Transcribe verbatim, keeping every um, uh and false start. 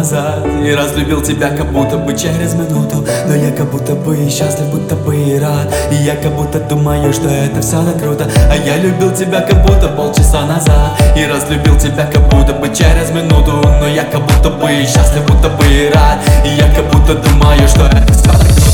назад. И разлюбил тебя как будто бы через минуту, но я как будто бы и счастлив, будто бы и рад. И я как будто думаю, что это все так круто. А я любил тебя как будто полчаса назад. И разлюбил тебя как будто бы через минуту, но я как будто бы и счастлив, будто бы и рад. И я как будто думаю, что это все так круто.